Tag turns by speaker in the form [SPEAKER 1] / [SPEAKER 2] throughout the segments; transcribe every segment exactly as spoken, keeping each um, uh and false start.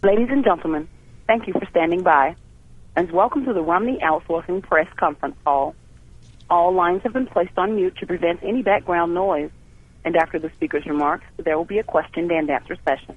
[SPEAKER 1] Ladies and gentlemen, thank you for standing by, and welcome to the Romney Outsourcing Press Conference Call. All lines have been placed on mute to prevent any background noise, and after the speaker's remarks, there will be a question and answer session.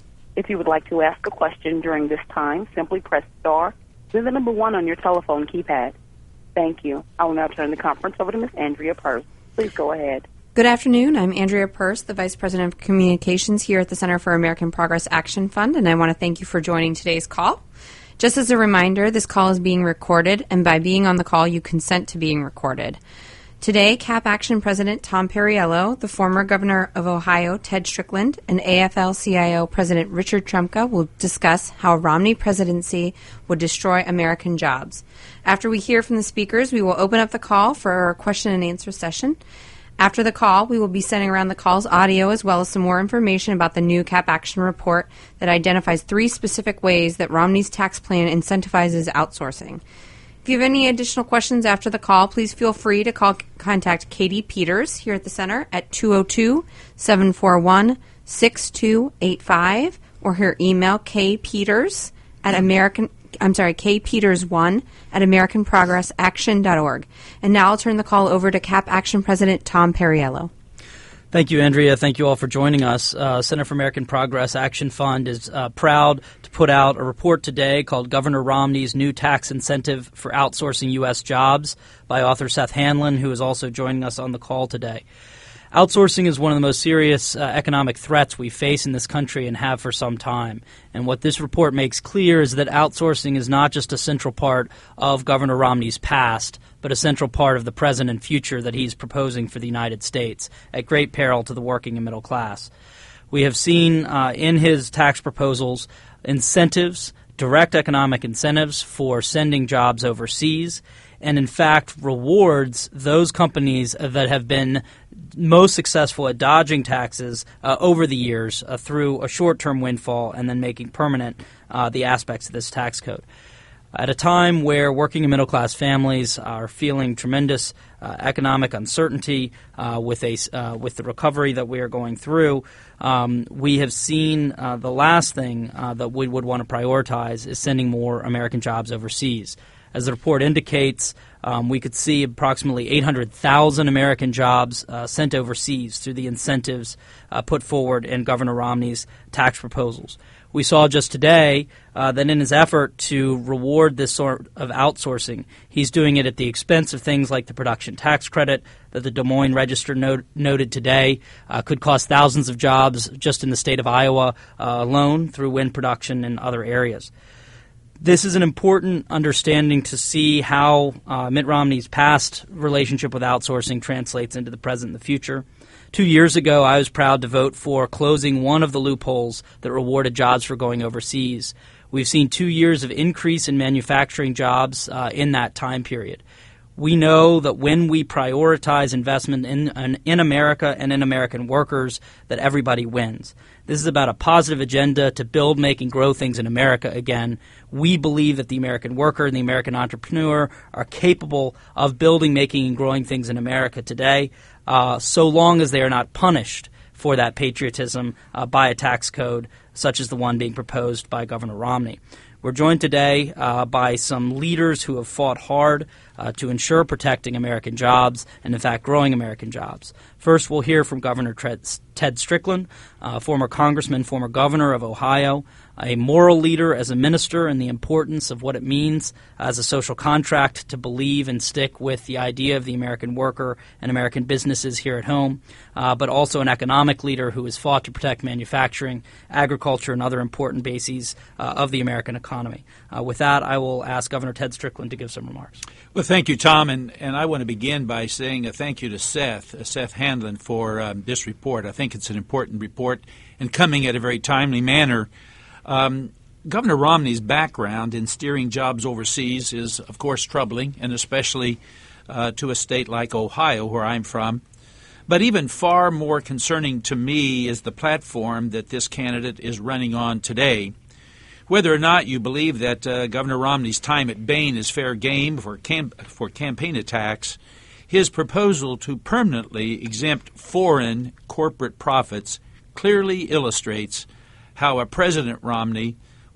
[SPEAKER 1] If you would like to ask a question during this time, simply press star, then the number one on your telephone keypad. Thank you. I will now turn the conference over to Miz Andrea Pearce. Please go ahead.
[SPEAKER 2] Good afternoon. I'm Andrea Pearce, the Vice President of Communications here at the Center for American Progress Action Fund, and I want to thank you for joining today's call. Just as a reminder, this call is being recorded, and by being on the call, you consent to being recorded. Today, Cap Action President Tom Perriello, the former Governor of Ohio, Ted Strickland, and A F L C I O President Richard Trumka will discuss how a Romney presidency would destroy American jobs. After we hear from the speakers, we will open up the call for a question and answer session. After the call, we will be sending around the call's audio as well as some more information about the new Cap Action report that identifies three specific ways that Romney's tax plan incentivizes outsourcing. If you have any additional questions after the call, please feel free to call contact Katie Peters here at the Center at two oh two, seven four one, six two eight five or her email kpeters at American I'm sorry, kpeters one at american progress action dot org. And now I'll turn the call over to Cap Action President Tom Perriello.
[SPEAKER 3] Thank you, Andrea. Thank you all for joining us. Uh, Center for American Progress Action Fund is uh, proud to put out a report today called Governor Romney's New Tax Incentive for Outsourcing U S Jobs by author Seth Hanlon, who is also joining us on the call today. Outsourcing is one of the most serious uh, economic threats we face in this country and have for some time. And what this report makes clear is that outsourcing is not just a central part of Governor Romney's past, but a central part of the present and future that he's proposing for the United States, at great peril to the working and middle class. We have seen uh, in his tax proposals incentives, direct economic incentives for sending jobs overseas, and in fact rewards those companies that have been most successful at dodging taxes uh, over the years uh, through a short-term windfall and then making permanent uh, the aspects of this tax code. At a time where working and middle-class families are feeling tremendous uh, economic uncertainty uh, with a uh, with the recovery that we are going through, um, we have seen uh, the last thing uh, that we would want to prioritize is sending more American jobs overseas. As the report indicates, um, we could see approximately eight hundred thousand American jobs uh, sent overseas through the incentives uh, put forward in Governor Romney's tax proposals. We saw just today uh, that in his effort to reward this sort of outsourcing, he's doing it at the expense of things like the production tax credit that the Des Moines Register note, noted today uh, could cost thousands of jobs just in the state of Iowa uh, alone through wind production and other areas. This is an important understanding to see how uh, Mitt Romney's past relationship with outsourcing translates into the present and the future. Two years ago, I was proud to vote for closing one of the loopholes that rewarded jobs for going overseas. We've seen two years of increase in manufacturing jobs uh, in that time period. We know that when we prioritize investment in, in in America and in American workers, that everybody wins. This is about a positive agenda to build, make, and grow things in America again. We believe that the American worker and the American entrepreneur are capable of building, making, and growing things in America today, uh, so long as they are not punished for that patriotism uh, by a tax code such as the one being proposed by Governor Romney. We're joined today uh, by some leaders who have fought hard uh, to ensure protecting American jobs and, in fact, growing American jobs. First, we'll hear from Governor Ted Strickland, uh, former congressman, former governor of Ohio, a moral leader as a minister and the importance of what it means as a social contract to believe and stick with the idea of the American worker and American businesses here at home, uh, but also an economic leader who has fought to protect manufacturing, agriculture, and other important bases uh, of the American economy. Uh, with that, I will ask Governor Ted Strickland to give some remarks.
[SPEAKER 4] Well, thank you, Tom, and, and I want to begin by saying a thank you to Seth, uh, Seth Hanlon, for um, this report. I think it's an important report and coming at a very timely manner. Um, Governor Romney's background in steering jobs overseas is, of course, troubling, and especially uh, to a state like Ohio, where I'm from. But even far more concerning to me is the platform that this candidate is running on today. Whether or not you believe that uh, Governor Romney's time at Bain is fair game for, cam- for campaign attacks, his proposal to permanently exempt foreign corporate profits clearly illustrates how a President Romney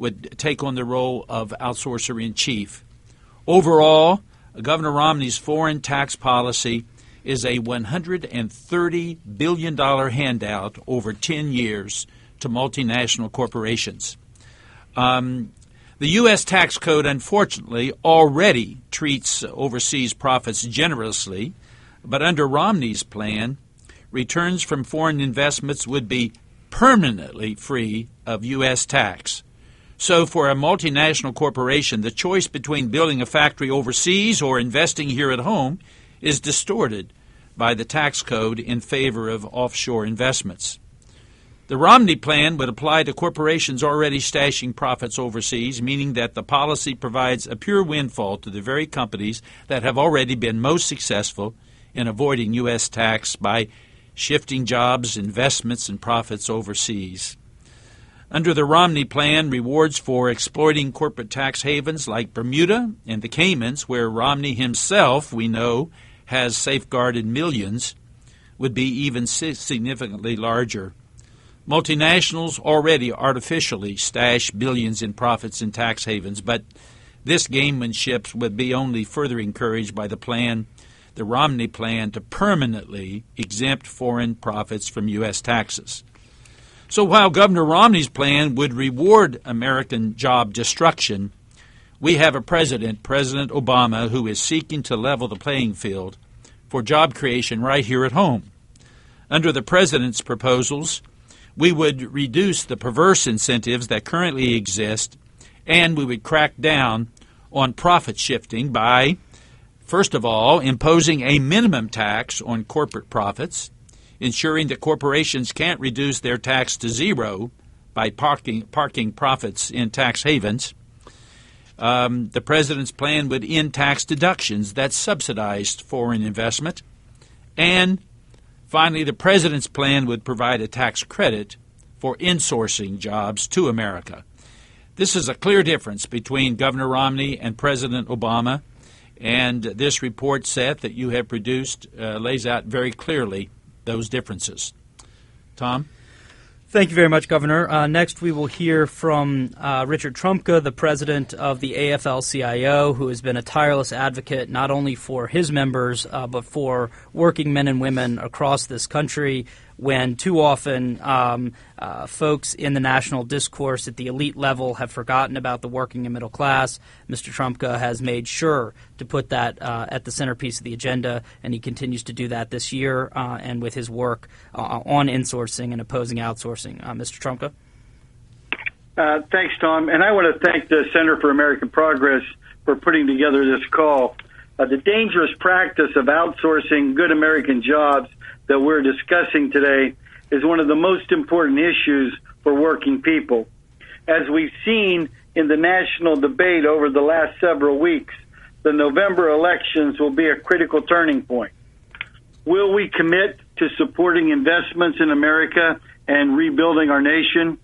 [SPEAKER 4] would take on the role of outsourcer-in-chief. Overall, Governor Romney's foreign tax policy is a one hundred thirty billion dollars handout over ten years to multinational corporations. Um, the U S tax code, unfortunately, already treats overseas profits generously, but under Romney's plan, returns from foreign investments would be permanently free of U S tax. So for a multinational corporation, the choice between building a factory overseas or investing here at home is distorted by the tax code in favor of offshore investments. The Romney plan would apply to corporations already stashing profits overseas, meaning that the policy provides a pure windfall to the very companies that have already been most successful in avoiding U S tax by shifting jobs, investments, and profits overseas. Under the Romney plan, rewards for exploiting corporate tax havens like Bermuda and the Caymans, where Romney himself, we know, has safeguarded millions, would be even significantly larger. Multinationals already artificially stash billions in profits in tax havens, but this gamemanship would be only further encouraged by the plan, the Romney plan, to permanently exempt foreign profits from U S taxes. So while Governor Romney's plan would reward American job destruction, we have a president, President Obama, who is seeking to level the playing field for job creation right here at home. Under the president's proposals, we would reduce the perverse incentives that currently exist, and we would crack down on profit shifting by, first of all, imposing a minimum tax on corporate profits, ensuring that corporations can't reduce their tax to zero by parking, parking profits in tax havens. Um, the president's plan would end tax deductions that subsidized foreign investment. And finally, the president's plan would provide a tax credit for insourcing jobs to America. This is a clear difference between Governor Romney and President Obama, and this report, Seth, that you have produced uh, lays out very clearly those differences. Tom?
[SPEAKER 3] Thank you very much, Governor. Uh, next, we will hear from uh, Richard Trumka, the president of the A F L C I O, who has been a tireless advocate not only for his members, uh, but for working men and women across this country when too often um, uh, folks in the national discourse at the elite level have forgotten about the working and middle class. Mister Trumka has made sure to put that uh, at the centerpiece of the agenda, and he continues to do that this year uh, and with his work uh, on insourcing and opposing outsourcing. Uh, Mister Trumka?
[SPEAKER 5] Uh, thanks, Tom. And I want to thank the Center for American Progress for putting together this call. Uh, the dangerous practice of outsourcing good American jobs that we're discussing today is one of the most important issues for working people. As we've seen in the national debate over the last several weeks, the November elections will be a critical turning point. Will we commit to supporting investments in America and rebuilding our nation?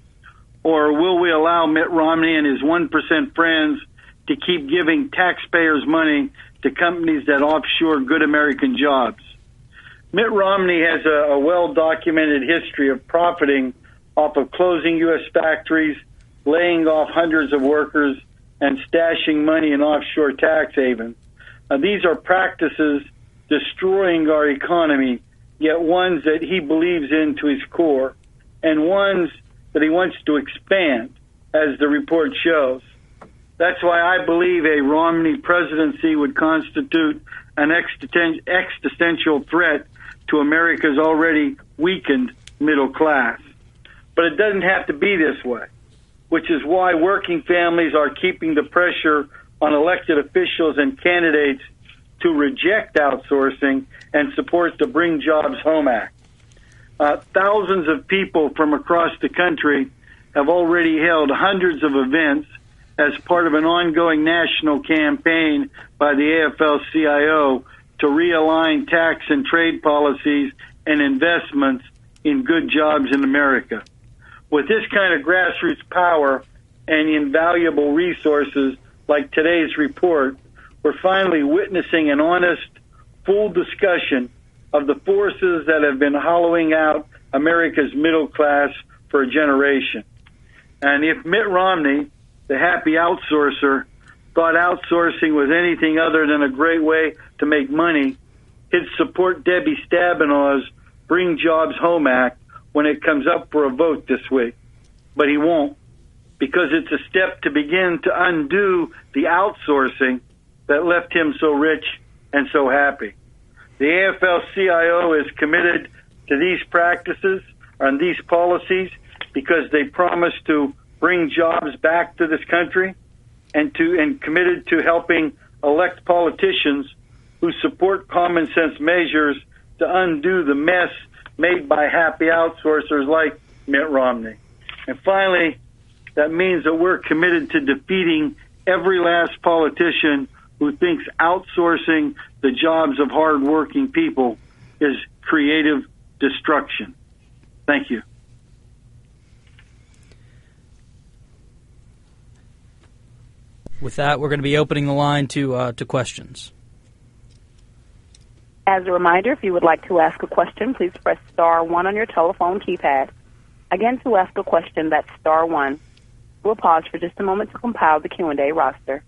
[SPEAKER 5] Or will we allow Mitt Romney and his one percent friends to keep giving taxpayers' money to companies that offshore good American jobs? Mitt Romney has a, a well-documented history of profiting off of closing U S factories, laying off hundreds of workers, and stashing money in offshore tax havens. Uh, these are practices destroying our economy, yet ones that he believes in to his core, and ones that he wants to expand, as the report shows. That's why I believe a Romney presidency would constitute an existential threat to America's already weakened middle class. But it doesn't have to be this way, which is why working families are keeping the pressure on elected officials and candidates to reject outsourcing and support the Bring Jobs Home Act. Uh, thousands of people from across the country have already held hundreds of events as part of an ongoing national campaign by the A F L C I O to realign tax and trade policies and investments in good jobs in America. With this kind of grassroots power and invaluable resources like today's report, we're finally witnessing an honest, full discussion of the forces that have been hollowing out America's middle class for a generation. And if Mitt Romney the happy outsourcer, thought outsourcing was anything other than a great way to make money, he'd support Debbie Stabenow's Bring Jobs Home Act when it comes up for a vote this week. But he won't, because it's a step to begin to undo the outsourcing that left him so rich and so happy. The A F L C I O is committed to these practices and these policies because they promise to bring jobs back to this country, and to and committed to helping elect politicians who support common sense measures to undo the mess made by happy outsourcers like Mitt Romney. And finally, that means that we're committed to defeating every last politician who thinks outsourcing the jobs of hardworking people is creative destruction. Thank you.
[SPEAKER 3] With that, we're going to be opening the line to uh, to questions.
[SPEAKER 1] As a reminder, if you would like to ask a question, please press star one on your telephone keypad. Again, to ask a question, that's star one. We'll pause for just a moment to compile the Q and A roster.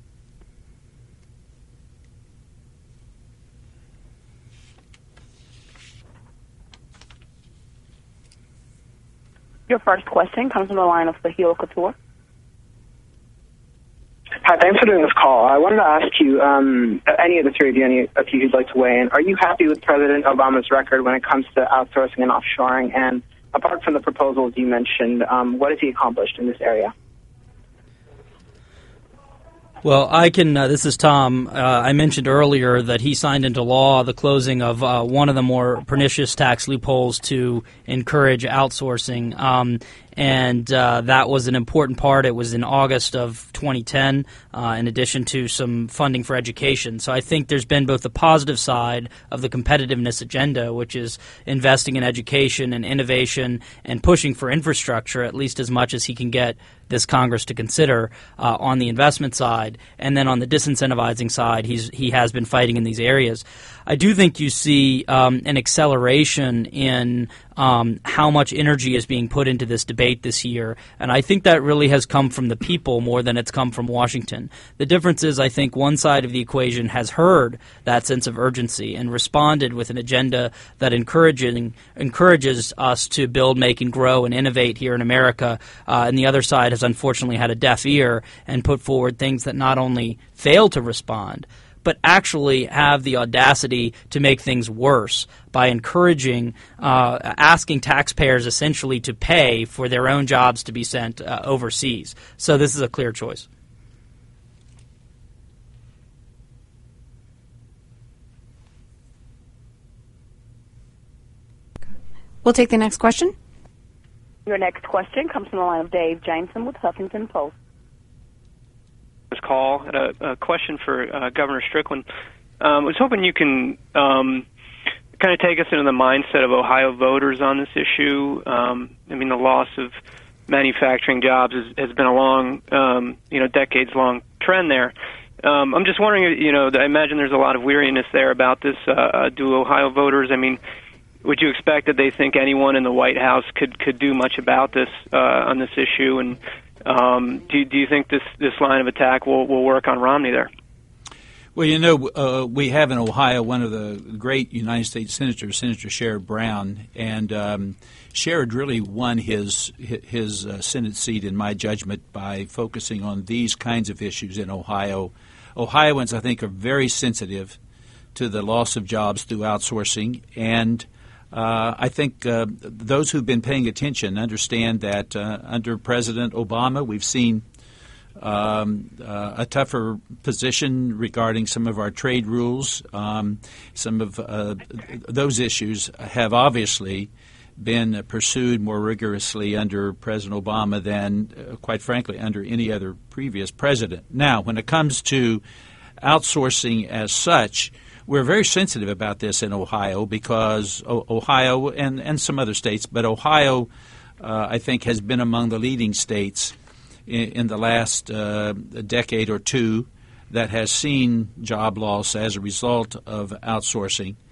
[SPEAKER 1] Your first question comes from the line of Sahil Kapoor.
[SPEAKER 6] Hi, thanks for doing this call. I wanted to ask you, um, any of the three of you, any of you who'd like to weigh in, are you happy with President Obama's record when it comes to outsourcing and offshoring? And apart from the proposals you mentioned, um, what has he accomplished in this area?
[SPEAKER 3] Well, I can. Uh, this is Tom. Uh, I mentioned earlier that he signed into law the closing of uh, one of the more pernicious tax loopholes to encourage outsourcing, um, and uh, that was an important part. It was in August of twenty ten, uh, in addition to some funding for education. So I think there's been both the positive side of the competitiveness agenda, which is investing in education and innovation and pushing for infrastructure at least as much as he can get this Congress to consider uh, on the investment side, and then on the disincentivizing side, he's he has been fighting in these areas. I do think you see um, an acceleration in um, how much energy is being put into this debate this year, and I think that really has come from the people more than it's come from Washington. The difference is I think one side of the equation has heard that sense of urgency and responded with an agenda that encouraging, encourages us to build, make, and grow and innovate here in America, uh, and the other side has unfortunately had a deaf ear and put forward things that not only fail to respond, but actually have the audacity to make things worse by encouraging, uh, asking taxpayers essentially to pay for their own jobs to be sent uh, overseas. So this is a clear choice.
[SPEAKER 2] We'll take the next question.
[SPEAKER 1] Your next question comes from the line of Dave Jameson with Huffington Post.
[SPEAKER 7] This call, a, a question for uh, Governor Strickland. Um, I was hoping you can um, kind of take us into the mindset of Ohio voters on this issue. Um, I mean, the loss of manufacturing jobs has, has been a long, um, you know, decades-long trend there. Um, I'm just wondering, you know, I imagine there's a lot of weariness there about this. Uh, uh, do Ohio voters, I mean, would you expect that they think anyone in the White House could, could do much about this uh, on this issue? And um, do, do you think this, this line of attack will, will work on Romney there?
[SPEAKER 4] Well, you know, uh, we have in Ohio one of the great United States senators, Senator Sherrod Brown, and um, Sherrod really won his his uh, Senate seat, in my judgment, by focusing on these kinds of issues in Ohio. Ohioans, I think, are very sensitive to the loss of jobs through outsourcing, and Uh, I think uh, those who've been paying attention understand that uh, under President Obama, we've seen um, uh, a tougher position regarding some of our trade rules. Um, some of uh, those issues have obviously been pursued more rigorously under President Obama than, uh, quite frankly, under any other previous president. Now, when it comes to outsourcing as such, we're very sensitive about this in Ohio because o- Ohio and, and some other states, but Ohio, uh, I think, has been among the leading states in, in the last uh, decade or two that has seen job loss as a result of outsourcing.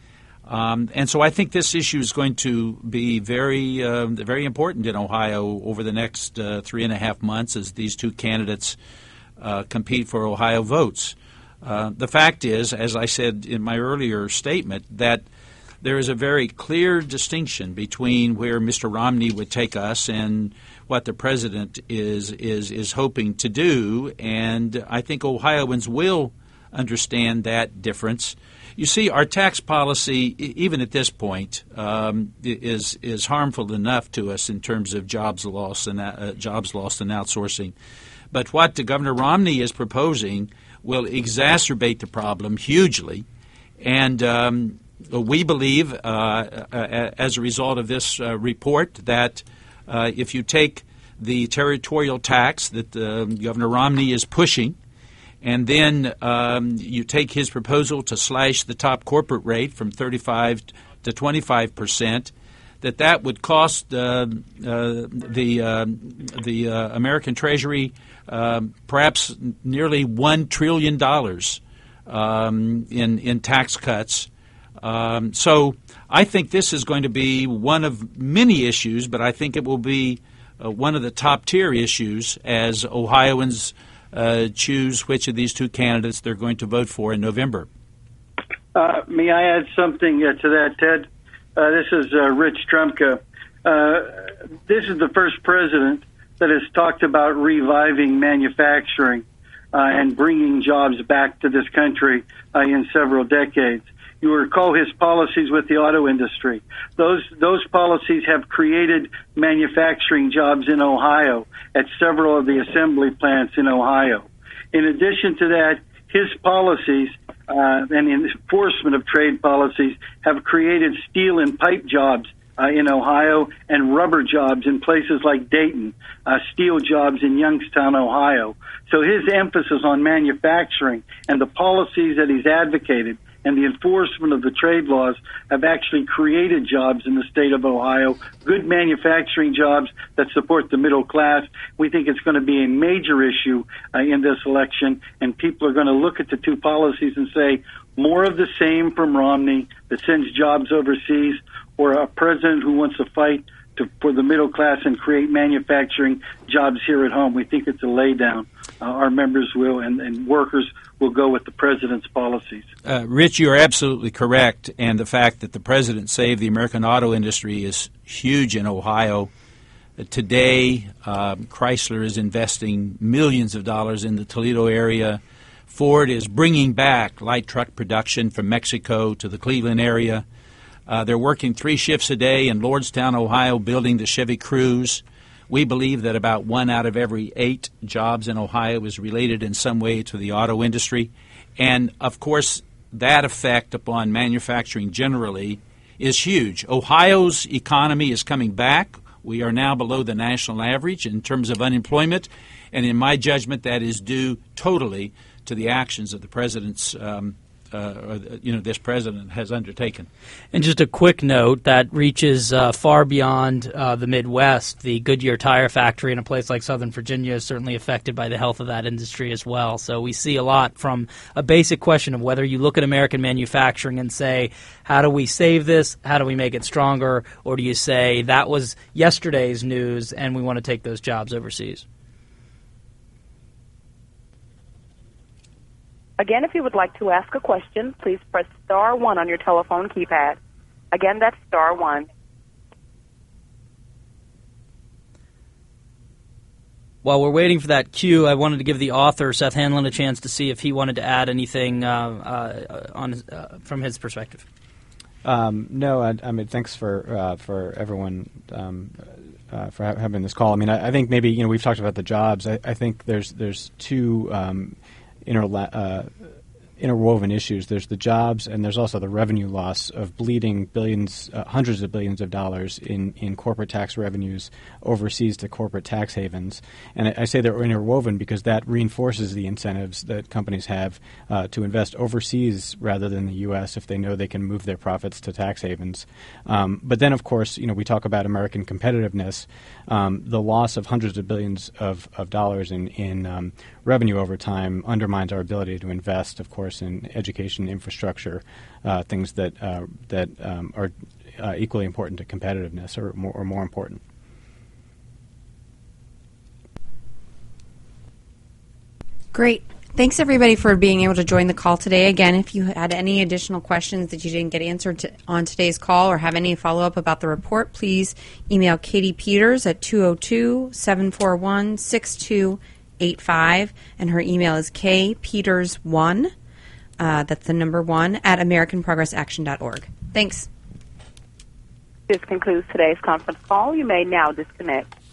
[SPEAKER 4] Um, and so I think this issue is going to be very, uh, very important in Ohio over the next uh, three and a half months as these two candidates uh, compete for Ohio votes. Uh, the fact is, as I said in my earlier statement, that there is a very clear distinction between where Mister Romney would take us and what the president is is is hoping to do, and I think Ohioans will understand that difference. You see, our tax policy, even at this point, um, is is harmful enough to us in terms of jobs loss and uh, jobs lost and outsourcing. But what the Governor Romney is proposing will exacerbate the problem hugely, and um, we believe, uh, uh, as a result of this uh, report, that uh, if you take the territorial tax that uh, Governor Romney is pushing, and then um, you take his proposal to slash the top corporate rate from thirty-five to twenty-five percent, that that would cost uh, uh, the uh, the uh, American Treasury uh, perhaps nearly one trillion dollars um, in in tax cuts. Um, so I think this is going to be one of many issues, but I think it will be uh, one of the top tier issues as Ohioans uh, choose which of these two candidates they're going to vote for in November.
[SPEAKER 5] Uh, may I add something uh, to that, Ted? Uh, this is uh, Rich Trumka. Uh, this is the first president that has talked about reviving manufacturing uh, and bringing jobs back to this country uh, in several decades. You recall his policies with the auto industry. Those those policies have created manufacturing jobs in Ohio at several of the assembly plants in Ohio. In addition to that, his policies uh, and enforcement of trade policies have created steel and pipe jobs uh, in Ohio and rubber jobs in places like Dayton, uh, steel jobs in Youngstown, Ohio. So his emphasis on manufacturing and the policies that he's advocated and the enforcement of the trade laws have actually created jobs in the state of Ohio, good manufacturing jobs that support the middle class. We think it's going to be a major issue uh, in this election, and people are going to look at the two policies and say, more of the same from Romney that sends jobs overseas, or a president who wants to fight to, for the middle class and create manufacturing jobs here at home. We think it's a laydown. Uh, our members will, and, and workers will go with the president's policies.
[SPEAKER 4] Uh, Rich, you are absolutely correct, and the fact that the president saved the American auto industry is huge in Ohio. Uh, today, uh, Chrysler is investing millions of dollars in the Toledo area. Ford is bringing back light truck production from Mexico to the Cleveland area. Uh, they're working three shifts a day in Lordstown, Ohio, building the Chevy Cruze. We believe that about one out of every eight jobs in Ohio is related in some way to the auto industry. And, of course, that effect upon manufacturing generally is huge. Ohio's economy is coming back. We are now below the national average in terms of unemployment. And in my judgment, that is due totally to the actions of the president's um, Uh, you know, this president has undertaken.
[SPEAKER 3] And just a quick note that reaches uh, far beyond uh, the Midwest. The Goodyear Tire Factory in a place like Southern Virginia is certainly affected by the health of that industry as well. So we see a lot from a basic question of whether you look at American manufacturing and say, how do we save this? How do we make it stronger? Or do you say that was yesterday's news and we want to take those jobs overseas?
[SPEAKER 1] Again, if you would like to ask a question, please press star one on your telephone keypad. Again, that's star one.
[SPEAKER 3] While we're waiting for that cue, I wanted to give the author, Seth Hanlon, a chance to see if he wanted to add anything uh, uh, on his, uh, from his perspective.
[SPEAKER 8] Um, no, I, I mean, thanks for uh, for everyone um, uh, for ha- having this call. I mean, I, I think maybe you know we've talked about the jobs. I, I think there's there's two. Um, Interla- uh, interwoven issues. There's the jobs, and there's also the revenue loss of bleeding billions, uh, hundreds of billions of dollars in, in corporate tax revenues overseas to corporate tax havens. And I, I say they're interwoven because that reinforces the incentives that companies have uh, to invest overseas rather than the U S if they know they can move their profits to tax havens. Um, but then, of course, you know, we talk about American competitiveness. Um, the loss of hundreds of billions of, of dollars in, in um, revenue over time undermines our ability to invest, of course, workforce and education infrastructure, uh, things that uh, that um, are uh, equally important to competitiveness or more, or more important.
[SPEAKER 2] Great. Thanks, everybody, for being able to join the call today. Again, if you had any additional questions that you didn't get answered to, on today's call or have any follow-up about the report, please email Katie Peters at two oh two, seven four one, six two eight five, and her email is k peters one, uh, that's the number one, at american progress action dot org. Thanks.
[SPEAKER 1] This concludes today's conference call. You may now disconnect.